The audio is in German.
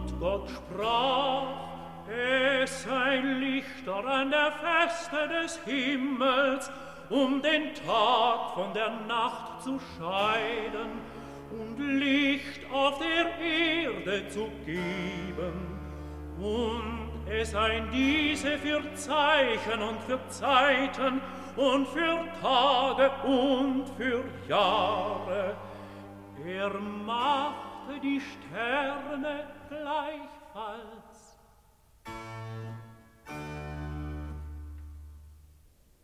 Und Gott sprach, es sei Lichter an der Feste des Himmels, den Tag von der Nacht zu scheiden und Licht auf der Erde zu geben. Und es seien diese für Zeichen und für Zeiten und für Tage und für Jahre. Er machte die Sterne gleichfalls